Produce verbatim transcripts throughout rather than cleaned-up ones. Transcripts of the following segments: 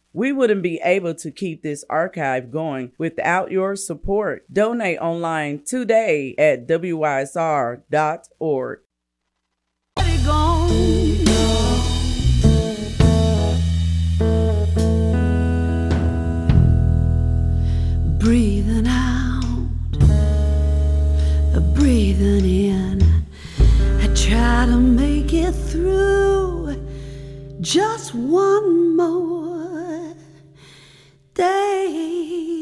We wouldn't be able to keep this archive going without your support. Donate online today at W Y S R dot org. Breathing out, breathing in. I try to make it through just one more day.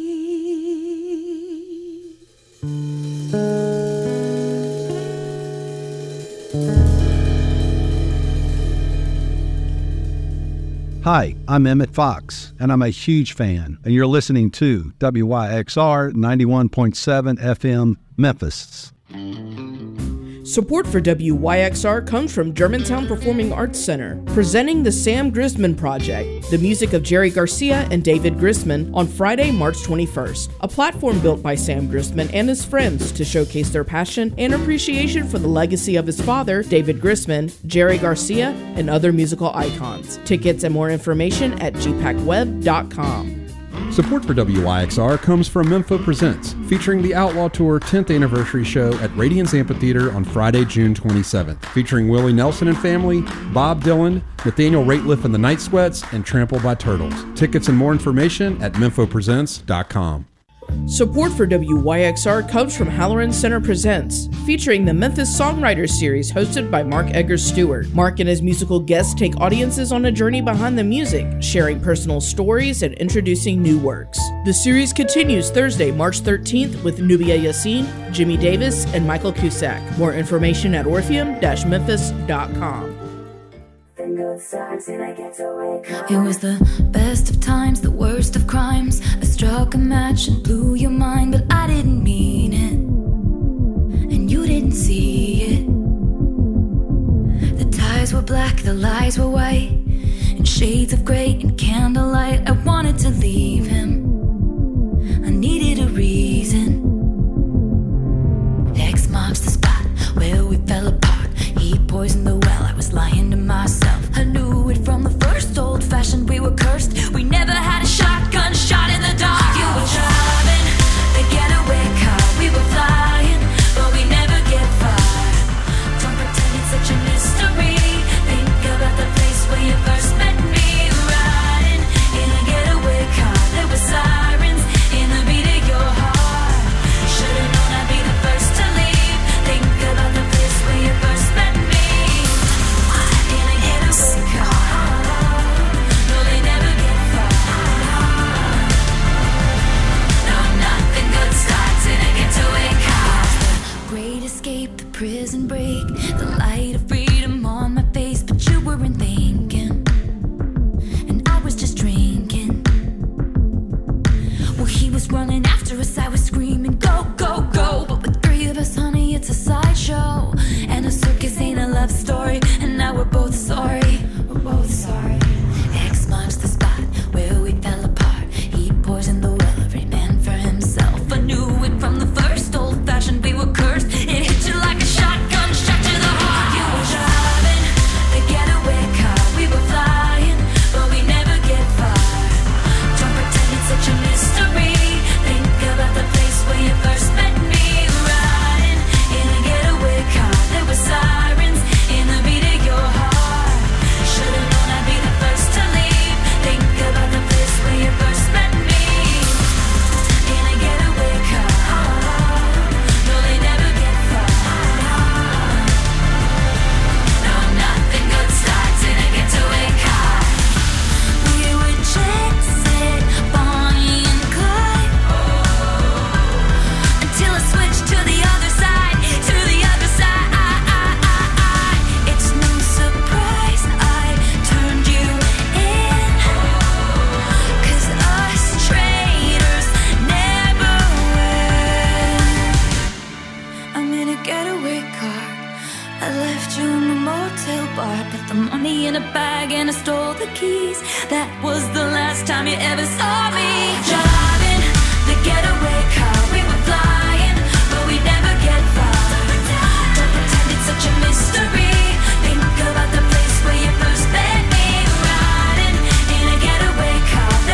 Hi, I'm Emmett Fox, and I'm a huge fan, and you're listening to W Y X R ninety-one point seven F M, Memphis. Support for W Y X R comes from Germantown Performing Arts Center, presenting the Sam Grisman Project, the music of Jerry Garcia and David Grisman, on Friday, March twenty-first. A platform built by Sam Grisman and his friends to showcase their passion and appreciation for the legacy of his father, David Grisman, Jerry Garcia, and other musical icons. Tickets and more information at g pac web dot com. Support for W Y X R comes from Mempho Presents, featuring the Outlaw Tour tenth anniversary show at Radiance Amphitheater on Friday, June twenty-seventh, featuring Willie Nelson and family, Bob Dylan, Nathaniel Rateliff and the Night Sweats, and Trampled by Turtles. Tickets and more information at mempho presents dot com. Support for W Y X R comes from Halloran Center Presents, featuring the Memphis Songwriters Series hosted by Mark Eggers Stewart. Mark and his musical guests take audiences on a journey behind the music, sharing personal stories and introducing new works. The series continues Thursday, March thirteenth with Nubia Yassin, Jimmy Davis, and Michael Cusack. More information at orpheum dash memphis dot com. It was the best of times, the worst of crimes. I struck a match and blew your mind, but I didn't mean it, and you didn't see it. The ties were black, the lies were white, in shades of gray and candlelight. I wanted to leave him, I needed a reason. X marks the spot where we fell apart. He poisoned the well, I was lying to myself. I knew it from the first, old-fashioned, we were cursed. We never had a shotgun shot in the dark. You were driving the getaway car, we were flying, but we never get far. Don't pretend it's such a mystery. Think about the place where you first met me. Riding in a getaway car, there were sirens in the beat of your heart. Should've known I'd be the first to leave. Think about the place where you first met me. Escape the prison break, the light of freedom on my face, but you weren't thinking, and I was just drinking. Well, he was running after us, I was screaming, go, go, go, but with three of us, honey, it's a sideshow, and a circus ain't a love story, and now we're both sorry, we're both sorry. X marks the spot where we fell apart. He poisoned the well, every man for himself. I knew it from the first, old-fashioned, we were cursed. It hit you like a shotgun shot to the heart. You were driving the getaway car, we were flying, but we never get far. Don't pretend it's such a mystery. Think about the place where you first met me. Riding in a getaway car, there were sirens in the beat of your heart. Should've known I'd be the first to leave. Think about the place where you first met me. In a getaway car, no, they never get far. No, nothing good starts in a getaway car. We were chasing Bonnie and Clyde, until I switched to the other side, to the other side. It's no surprise I turned you in, 'cause us traitors never win. I'm in a getaway car, I left you in the motel bar, put the money in a bag and I stole the keys. That was the last time you ever saw me. Driving the getaway car, we were flying, but we never get far. Don't pretend it's such a mystery. Think about the place where you first met me. Riding in a getaway car,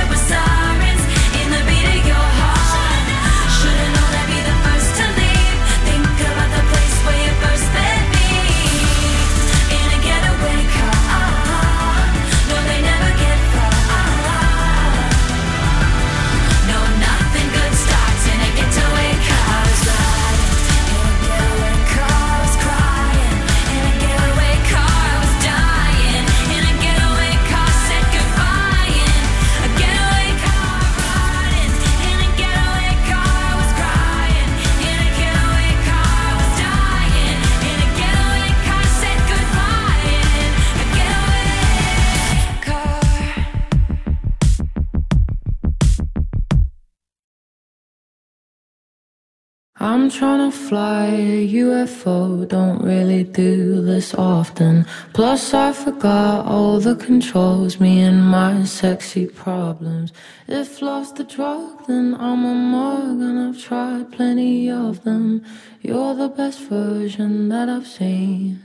I'm trying to fly a U F O, don't really do this often. Plus I forgot all the controls, me and my sexy problems. If love's the drug, then I'm a mug, and I've tried plenty of them. You're the best version that I've seen.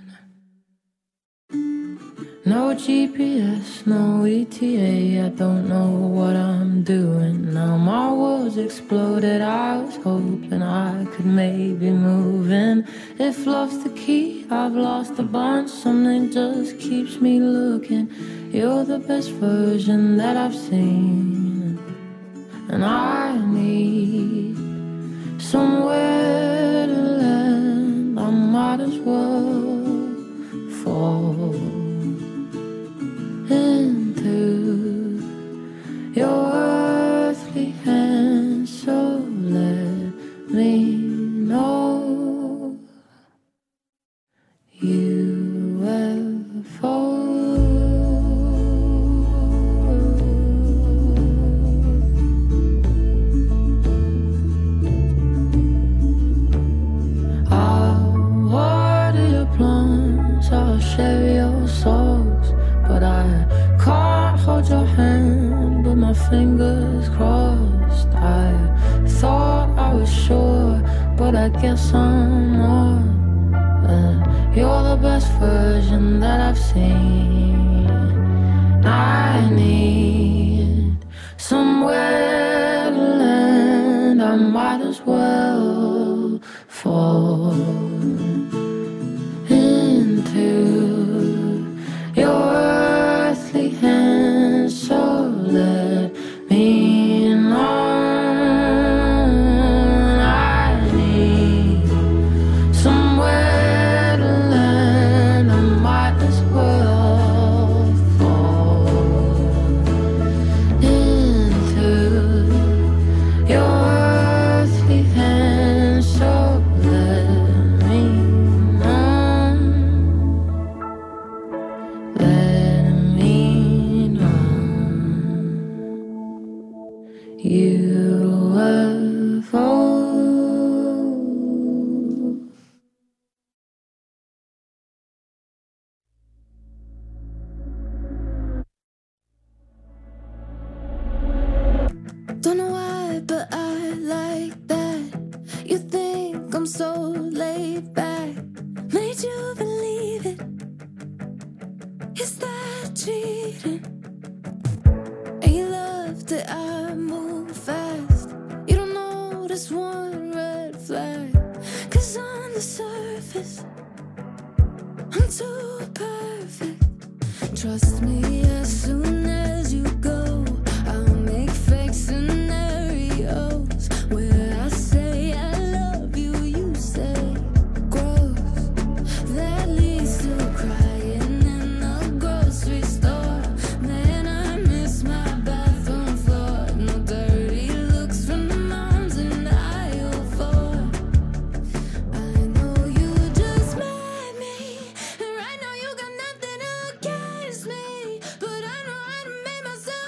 No G P S, no E T A, I don't know what I'm doing. Now my world's exploded, I was hoping I could maybe move in. If love's the key, I've lost a bunch, something just keeps me looking. You're the best version that I've seen. And I need somewhere to land, I might as well fall into your earthly hands, so let me know. U F O. I'll water your plants, I'll share your songs, but I can't hold your hand, but my fingers crossed. I thought I was sure, but I guess I'm not. And you're the best version that I've seen. I need somewhere to land, I might as well fall into your earthly hands, so let me know. I need somewhere to land, I might as well fall into your earthly hands, so let me know. Let me know. U F O. Don't know why, but I like that. You think I'm so laid back, made you believe it. Is that cheating? And you love that I move fast. You don't notice one red flag, 'cause on the surface I'm too perfect. Trust me, as soon as you go, I'll make fake scenarios where I say I love you, you say gross. That leads to crying in the grocery store. Man, I miss my bathroom floor. No dirty looks from the moms in aisle four. I know you just met me, and right now you got nothing against me, but I know how to make myself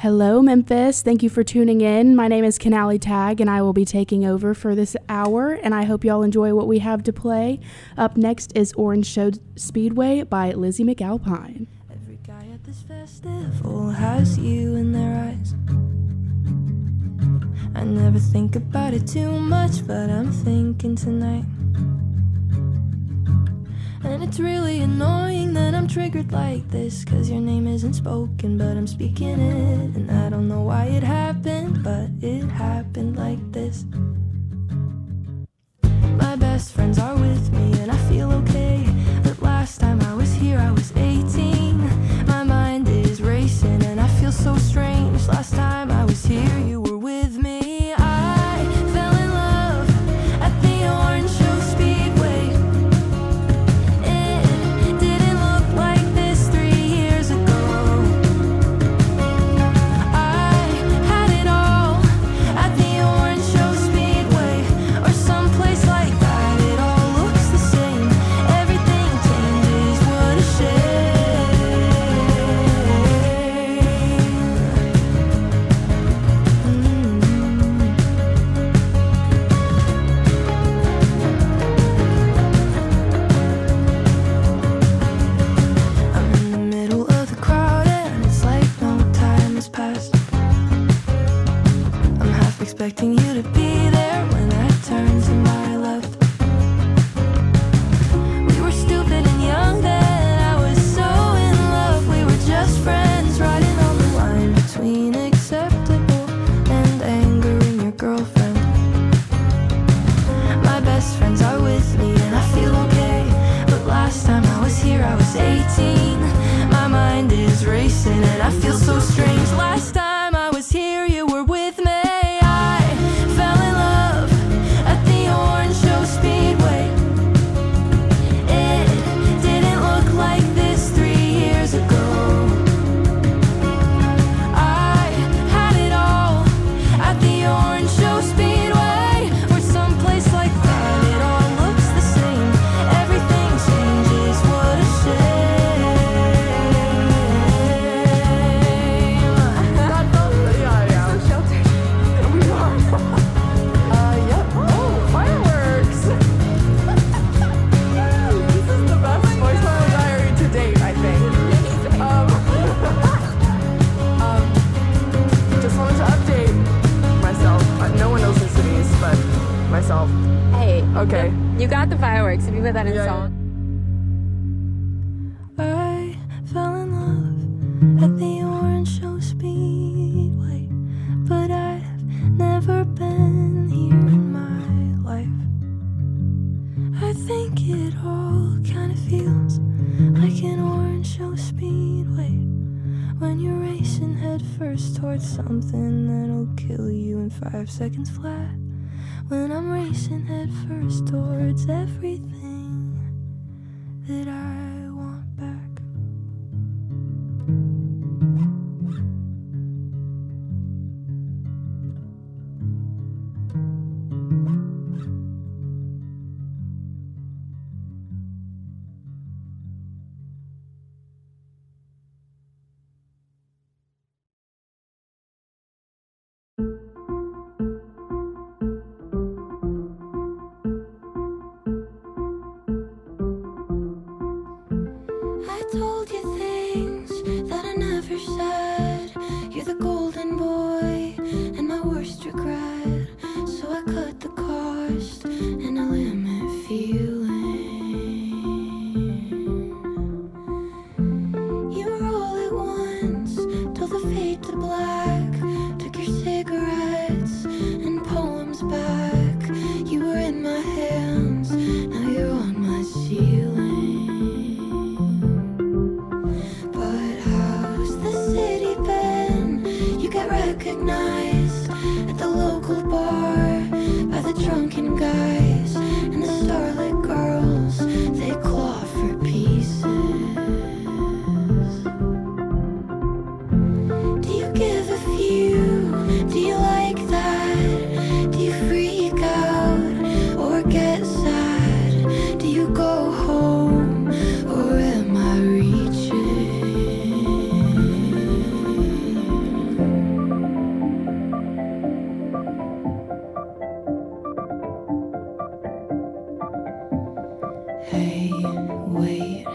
Hello, Memphis. Thank you for tuning in. My name is Kenali Tag, and I will be taking over for this hour, and I hope y'all enjoy what we have to play. Up next is Orange Show Speedway by Lizzie McAlpine. Every guy at this festival has you in their eyes. I never think about it too much, but I'm thinking tonight. And it's really annoying that I'm triggered like this, 'cause your name isn't spoken, but I'm speaking it. And I don't know why it happened, but it happened like this. My best friends are with me and I feel okay, but last time I was here I was eighteen. My mind is racing and I feel so strange. Last time I was here you were with me. I fell in love at the Orange Show Speedway. It didn't look like this three years ago. I had it all at the Orange Show Speedway, or someplace like that. It all looks the same. Everything changes. What a I'm in the middle of the crowd and it's like no time has passed. I'm half expecting you to be there when I turn to my left. We were stupid and young then, I was so in love. We were just friends, riding on the line between acceptable and angering your girlfriend. My best friends are with me and I feel okay, but last time I was here I was eighteen. My mind is racing and I feel so strange. Last time I was here you were with me. I fell in love at the Orange Show Speedway. It didn't look like this three years ago. I had it all at the Orange Show Speedway, or someplace like that. It all looks the same. Everything changes. What a shame. Yeah, yeah. So sheltered. We are. Uh, yep. Oh, fireworks. This is the best voicemail diary to date, I think. Um, um, just wanted to update myself. Uh, no one knows who City is, but myself. Hey. Okay. You got the fireworks. If you put that in Yeah. song. I fell in love at the Orange Show Speedway, but I've never been here in my life. I think it all kind of feels like an Orange Show Speedway, when you're racing head first towards something that'll kill you in five seconds flat. When I'm racing head first towards everything that I want back. I told you things that I never said. You're the golden boy and my worst regret. So I cut the cost and I limit feeling. You were all at once till the fade to black. Took your cigarettes and poems back. You were in my hands, now you're on my ceiling.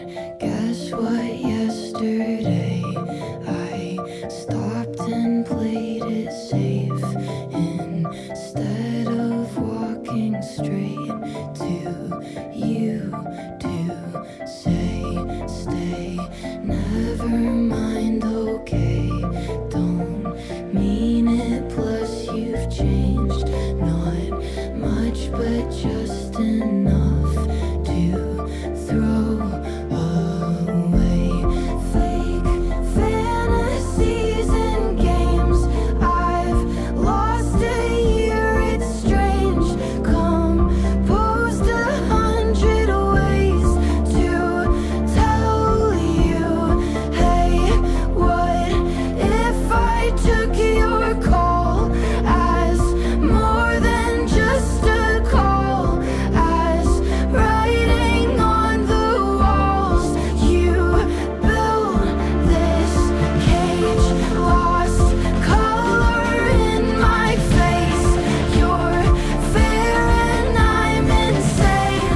Guess what? Yesterday I stopped and played it safe instead of walking straight to you to say stay. Never mind, okay, don't mean it. Plus you've changed, not much but just enough to throw away. Fake fantasies and games, I've lost a year, it's strange. Composed a hundred ways to tell you, hey, what if I took your call as more than just a call, as writing on the walls. You built this cage, lost color in my face. You're fair and I'm insane.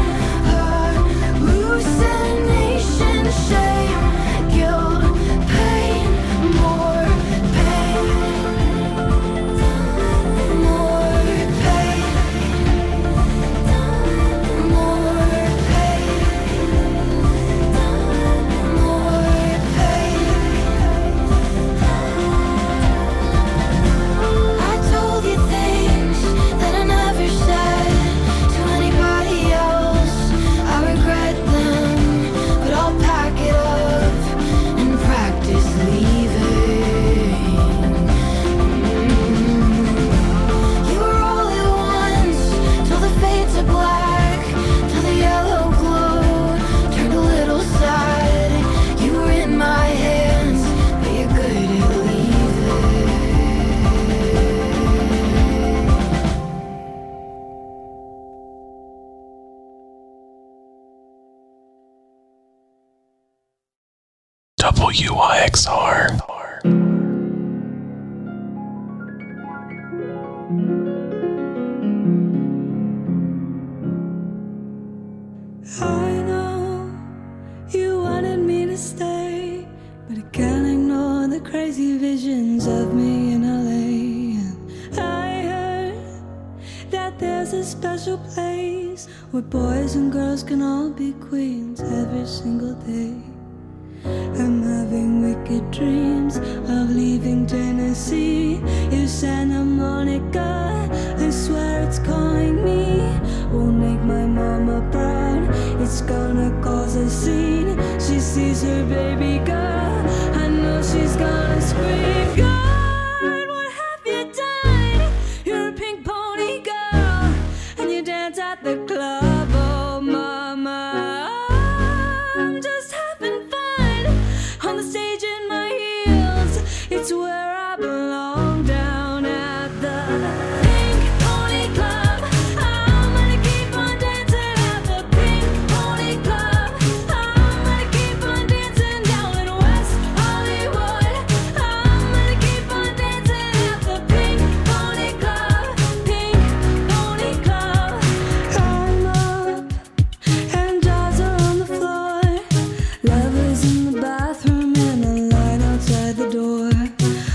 Hallucination, shame, guilt, pain, more pain, more pain, more pain, more pain. I told you things that I never said to anybody else. I regret them, but I'll pack it up and practice leaving. You were all at once, till the fade to black, till the yellow glow turned a little sad. You were in my hands, but you're good at leaving. W Y X R. I know you wanted me to stay, but I can't ignore the crazy visions of me in L A. And I heard that there's a special place where boys and girls can all be queens every single day. I'm having wicked dreams of leaving Tennessee. If Santa Monica, I swear it's calling me. Won't make my mama proud, it's gonna cause a scene. She sees her baby girl, I know she's gonna scream. God, what have you done? You're a pink pony girl, and you dance at the club. Oh mama, I'm just having fun on the stage in my heels. It's where I belong, down at the Pink Pony Club. I'm gonna keep on dancing at the Pink Pony Club. I'm gonna keep on dancing down in West Hollywood. I'm gonna keep on dancing at the Pink Pony Club. Pink Pony Club. I'm up and jaws are on the floor. Lovers in the bathroom and a line outside the door.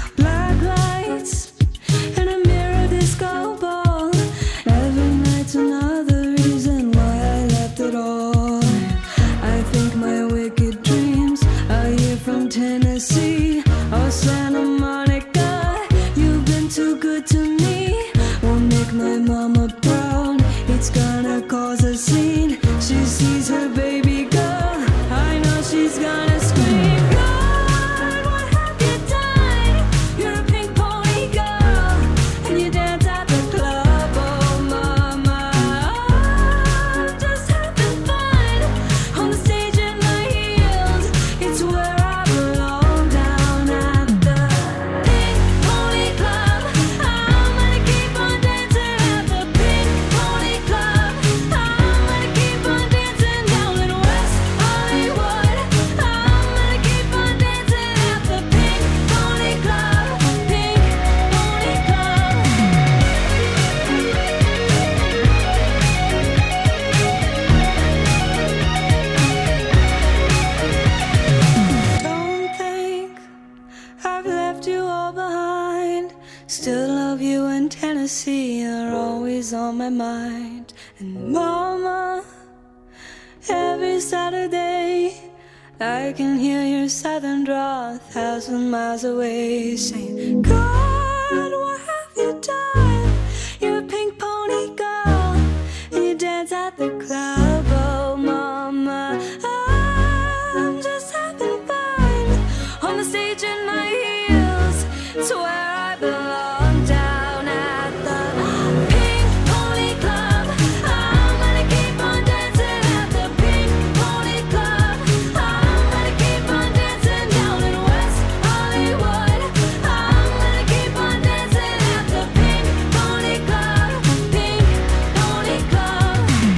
see are always on my mind. And mama, every Saturday I can hear your southern drawl a thousand miles away, saying, God, what have you done? You're a pink pony girl, and you dance at the club. Oh mama, I'm just having fun on the stage in my heels. It's where I belong, down at the Pink Pony Club. I'm gonna keep on dancing at the Pink Pony Club. I'm gonna keep on dancing down in West Hollywood. I'm gonna keep on dancing at the Pink Pony Club. Pink Pony Club.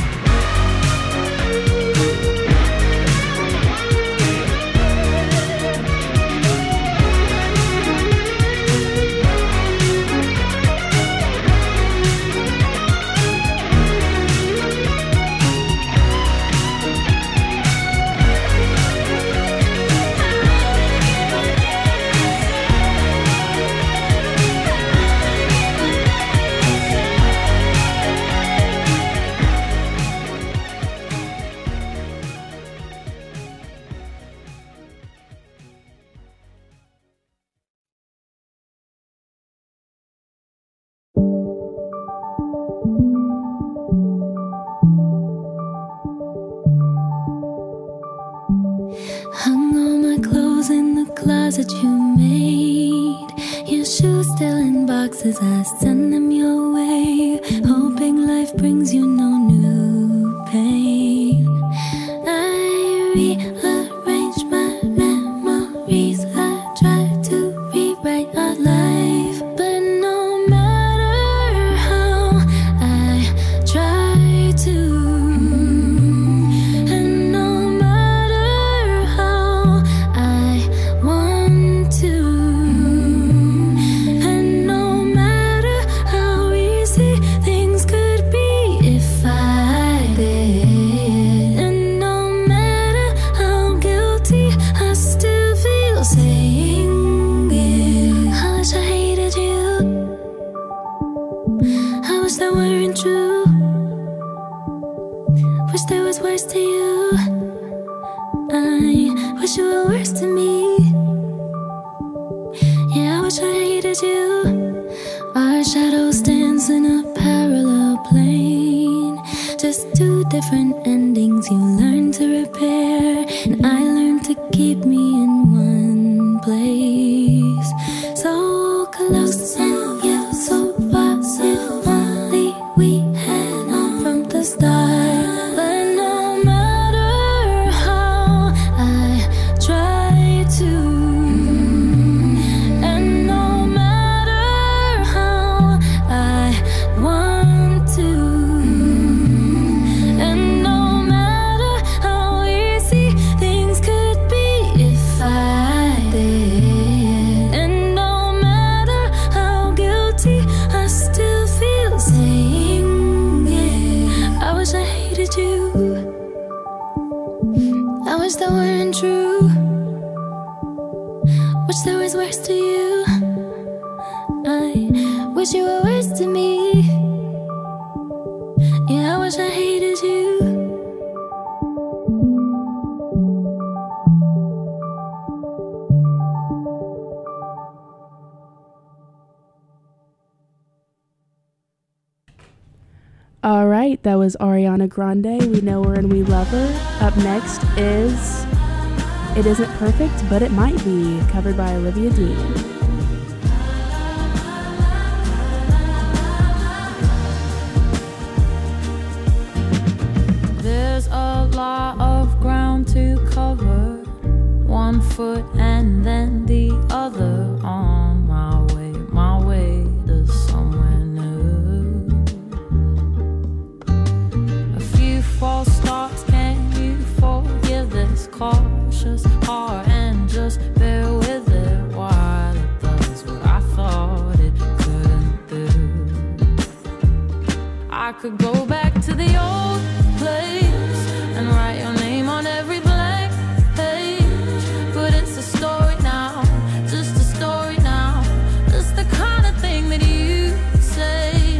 Hung all my clothes in the closet you made. Your shoes still in boxes, I send them your way, hoping life brings you no new pain. I rearrange my memories, I try to rewrite our life, but no matter how I try to, and no matter how I want to, and no matter how easy things could be if I did, and no matter how guilty I still feel saying it. I wish I hated you, I wish that weren't true, wish there was worse to you, I wish you were worse to me. Yeah, I wish I hated you. Our shadows dance in a parallel plane, just two different endings you learn to repair, and I learned to keep me in one place. So close and yet so far, if only we had known from the start. But no matter how I try to, and no matter how I want to, and no matter how easy things could be if I did, and no matter how guilty I still feel saying it. I wish I hated you, I wish that weren't true, wish there was worse to you, I wish you were worse to me. Yeah, I wish I hated you. All right, that was Ariana Grande. We know her and we love her. Up next is It Isn't Perfect, But It Might Be, covered by Olivia Dean. There's a lot of ground to cover, one foot and then the other, on my way, my way to somewhere new. A few false starts, can you forgive this cautious heart and just bear with it while it does what I thought it couldn't do? I could go back to the old place and write your name on every blank page, but it's a story now, just a story now. That's the kind of thing that you say.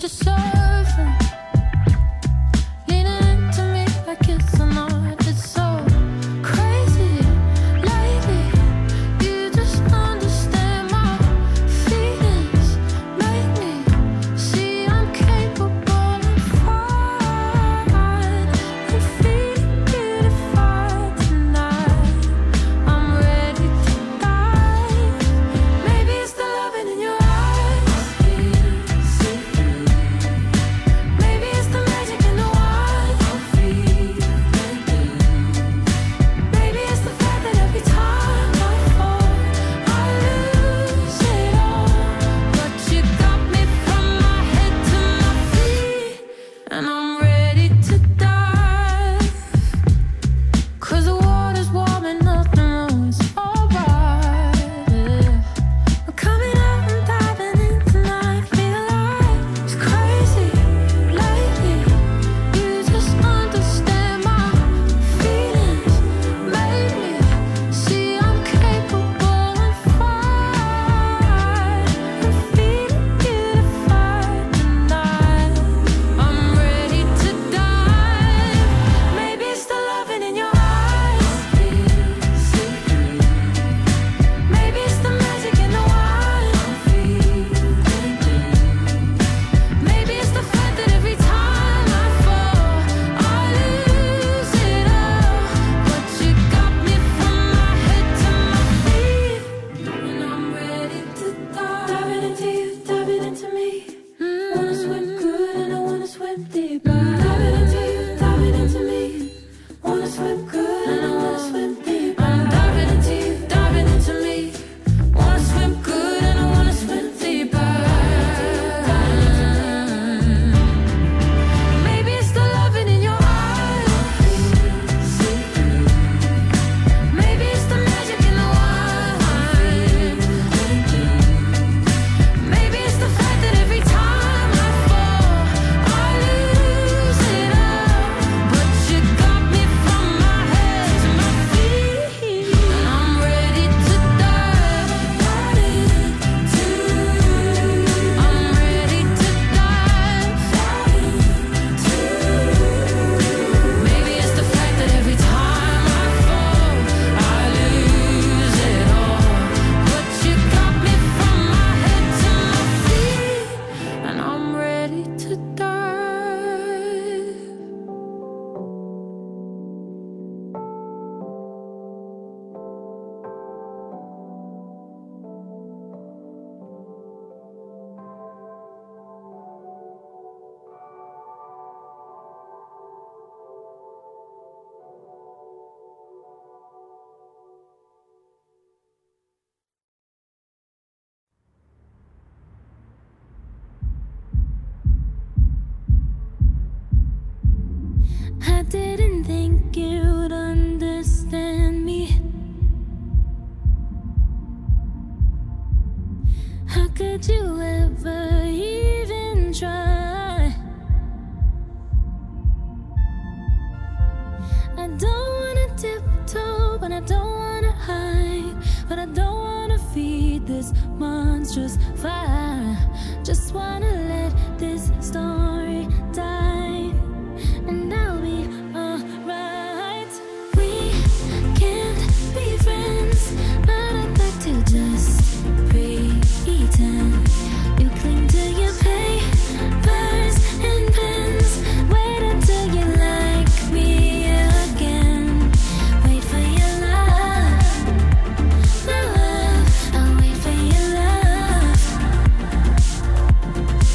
surfing, leaning into me like it's a night. It's so crazy lately. You just understand my feelings, make me see I'm capable and fine. I'm feeling beautified tonight. I'm ready to dive. Maybe it's the loving in your eyes. Maybe it's the magic in the wine. Maybe it's the fact that every time I fall, I lose it all. But you got me from my head to my feet, and I'm ready to dive. 'Cause the water's warm and nothing wrong, it's alright. Yeah. I'm coming out and diving in tonight. Feel like it's crazy lately. You just understand my feelings, make me see I'm capable and fine. I'm feeling beautified tonight. I'm ready to dive. Maybe it's the loving in your eyes. Maybe it's the magic in the wine. Maybe it's the fact that every time I fall, I lose it all. But you got me from my head to my feet, and I'm ready to dive. Diving into you, diving into me. Wanna swim good and I wanna swim deeper. Diving into you, diving into me. Wanna swim good and I wanna swim deeper. I'm diving into you, diving into me. Wanna swim good and I wanna swim deeper. Maybe it's the loving in your eyes. Maybe it's the magic in the wine. Maybe it's the fact that every time I fall, I lose it all. But you got me from my head to my feet, and I'm ready to dive. I'm ready to dive. Maybe it's the fact that every time I fall, I lose it all. But you got me from my head to my feet, and I'm ready to dive. I didn't think you'd understand me. How could you ever even try? I don't wanna tiptoe, but I don't wanna hide. But I don't wanna feed this monstrous fire. Just wanna let this story die, and I'll be alright. We can't be friends, but I'd like to just pretend. You cling to your papers and pens. Wait until you like me again. Wait for your love, my love. I'll wait for your love.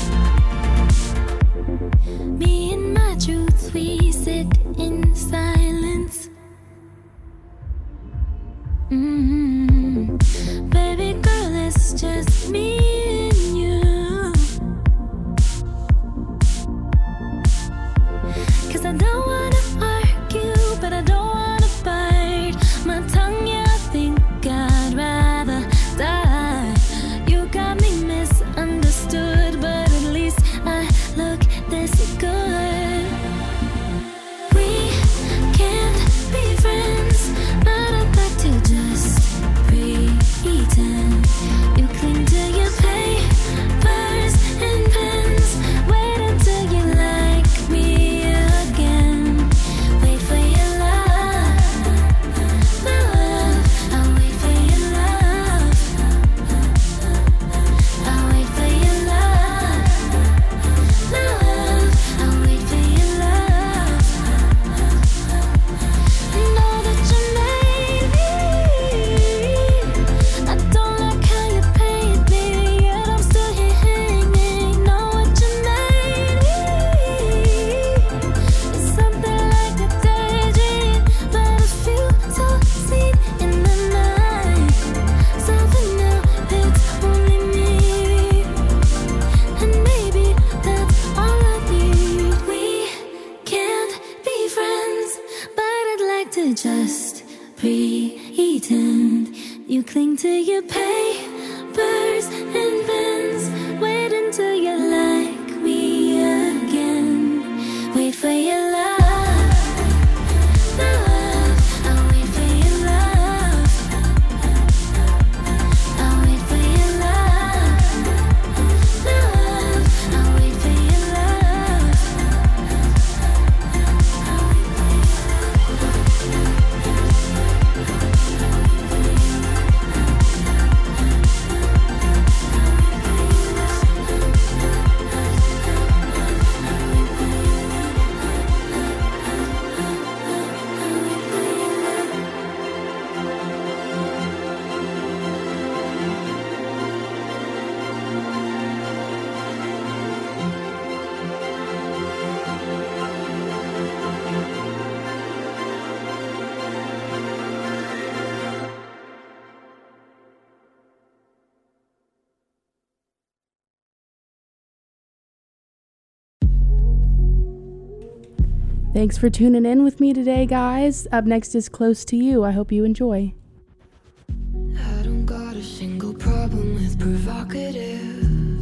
Thanks for tuning in with me today, guys. Up next is Close to You. I hope you enjoy. I don't got a single problem with provocative.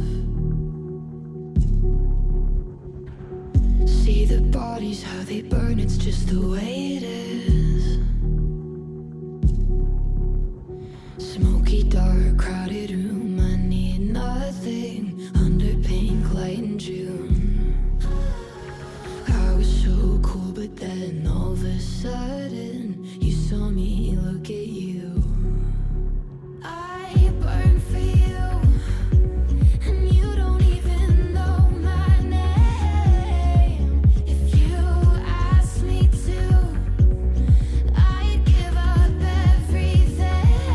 See the bodies, how they burn, it's just the way it is. Smoky, dark, crowded room, I need nothing under pink light in June. I was so cool, but then all of a sudden you saw me look at you. I burn for you, and you don't even know my name. If you asked me to, I'd give up everything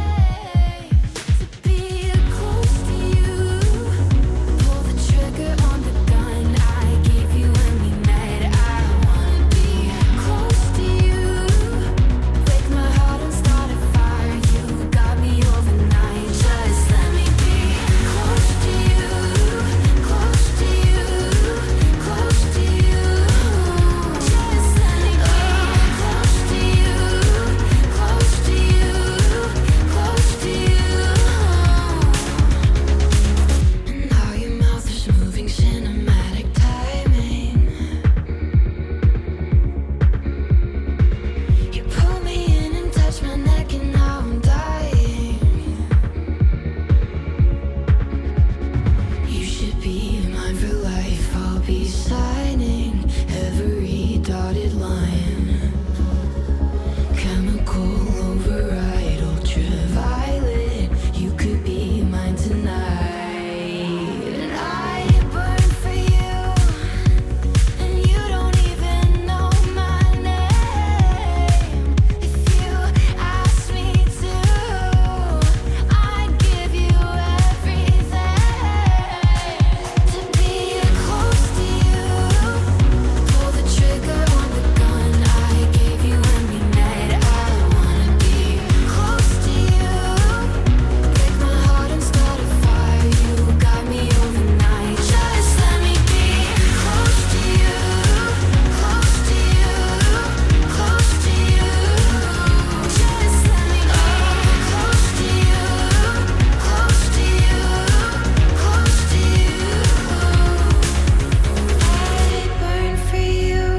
to be close to you. Pull the trigger on the gun I gave you when we met. I wanna be close to you. Break my heart and start a fire. You got me overnight. Just let me be close to you. Close to you. Close to you. Just let me be close to you. Close to you. Close to you. And how your mouth is moving, cinematic timing. You pull me in and touch my neck, and now I'm dying. You should be mine for life. I'll be signing every dotted line. Chemical override, ultraviolet. You could be mine tonight. And I burn for you, and you don't even know my name. If you asked me to, I'd give you everything to be close to you. Pull the trigger on the gun I gave you when we met. I wanna be close to you. Break my heart and start a fire. You got me overnight. Just let me be close to you. Close to you. Close to you. Just let me be close to you. Close to you. Close to you. I burn for you.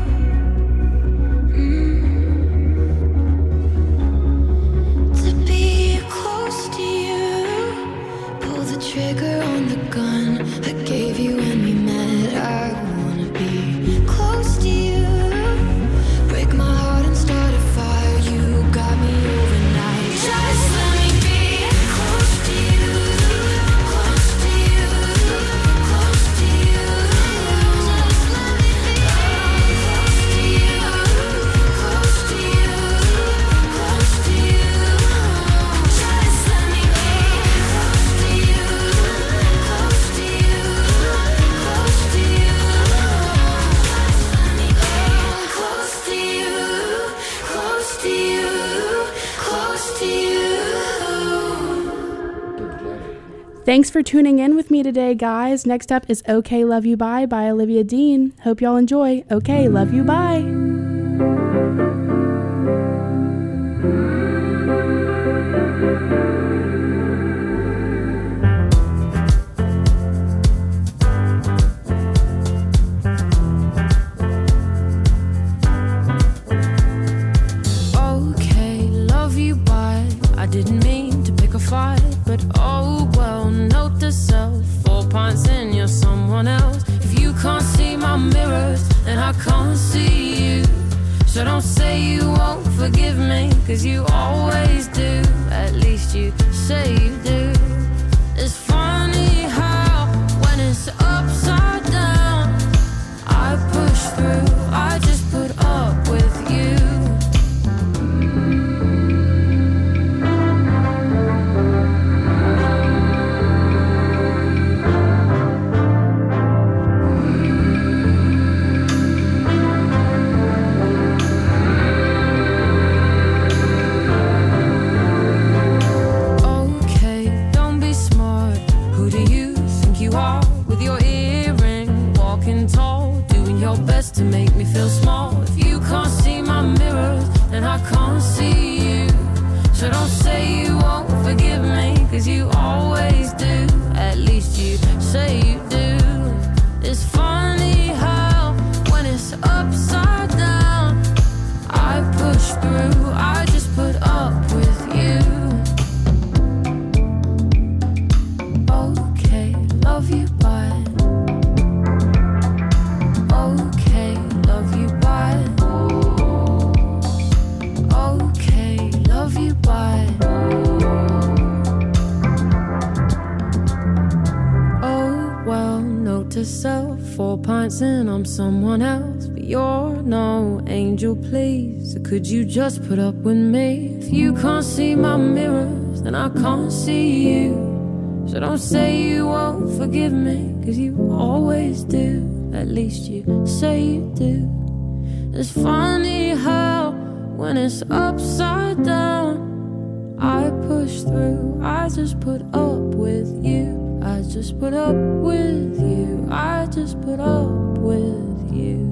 To be close to you. Pull the trigger on the gun I gave you when we met. I wanna be close to you. Break my heart and start a fire. You got me overnight. Just let me be close to you. Close to you. Close to you. Just let me be close to you. Close to you. Close to you. Just let me be close to you. Close to you. Close to you. Just let me be close to you. Close to you. Close to you. Thanks for tuning in with me today, guys. Next up is Okay Love You Bye by Olivia Dean. Hope y'all enjoy. Okay, love you, bye. Okay, love you, bye. I didn't mean to pick a fight, but oh well, note to self. Four pints in, you're someone else. If you can't see my mirrors, then I can't see you. So don't say you won't forgive me, cause you always do. At least you say you do. It's funny how when it's upside down, I push through, I just put up with you. Okay, don't be smart. Who do you think you are? With your earring, walking tall, doing your your best to make me feel small. If you can't see my mirrors, then I can't see you. So don't say you won't forgive me, cause you always do. At least you say you do. It's funny how when it's upside down, I push through, I just put up with you. Okay, love you, bye. Okay, love you, bye. Okay, love you, bye. Oh, well, note to self, four pints in, I'm someone else. But you're no angel, please. So could you just put up with me? If you can't see my mirrors, then I can't see you. So don't say you won't forgive me, cause you always do. At least you say you do. It's funny how when it's upside down, I push through, I just put up with you. I just put up with you. I just put up with you.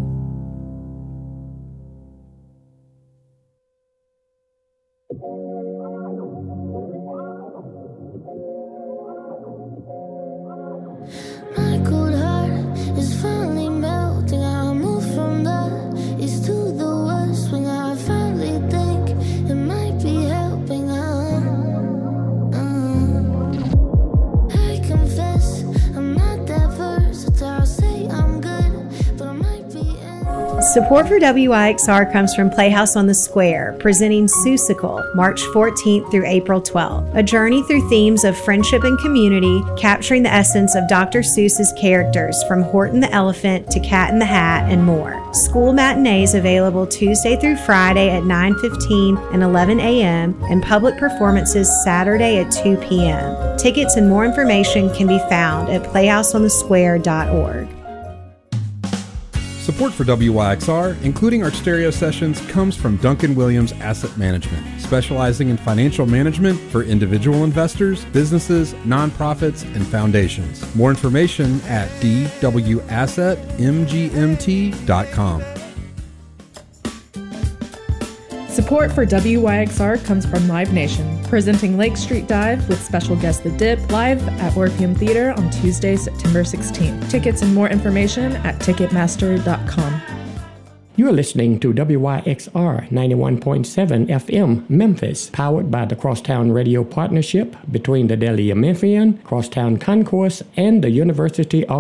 My cold heart is finally melting. I move from the east to the west when I finally think it might be helping. Uh, uh. I confess I'm not that versatile. I'll say I'm good, but I might be in. Support for W I X R comes from Playhouse on the Square, presenting Seussical, March fourteenth through April twelfth. A journey through themes of friendship and community, capturing the essence of Doctor Seuss's characters from Horton the Elephant to Cat in the Hat and more. School matinees available Tuesday through Friday at nine fifteen and eleven a.m. and public performances Saturday at two p.m. Tickets and more information can be found at playhouse on the square dot org. Support for W Y X R, including our stereo sessions, comes from Duncan Williams Asset Management, specializing in financial management for individual investors, businesses, nonprofits, and foundations. More information at d w asset m g m t dot com. Support for W Y X R comes from Live Nation, presenting Lake Street Dive with special guest The Dip live at Orpheum Theater on Tuesday, September sixteenth. Tickets and more information at ticketmaster dot com. You're listening to W Y X R ninety-one point seven F M Memphis, powered by the Crosstown Radio Partnership between the Delia Memphian, Crosstown Concourse, and the University of